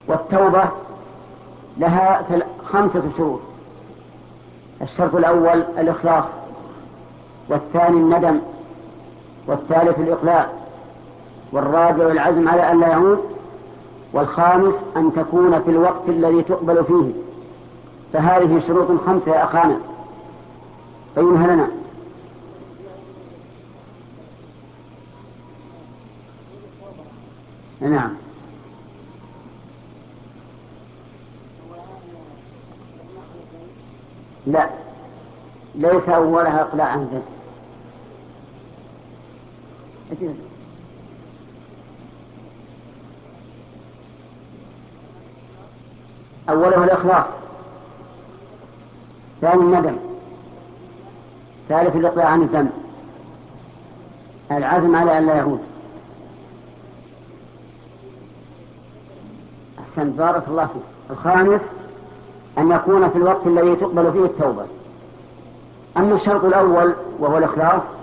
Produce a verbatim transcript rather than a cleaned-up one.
والتوبة لها خمسة شروط. الشرط الأول الإخلاص، والثاني الندم، والثالث الإقلاع، والرابع العزم على أن لا يعود، والخامس أن تكون في الوقت الذي تقبل فيه. فهذه شروط خمسة يا أخانا، بينها لنا. نعم. لا، ليس أولها إقلاع عن ذلك. أولها الإخلاص، ثاني الندم، ثالث الإقلاع عن الذنب، العزم على أن لا يعود. أحسن، بارك الله فيك. الخامس أن يكون في الوقت الذي تقبل فيه التوبة. أما الشرط الأول وهو الإخلاص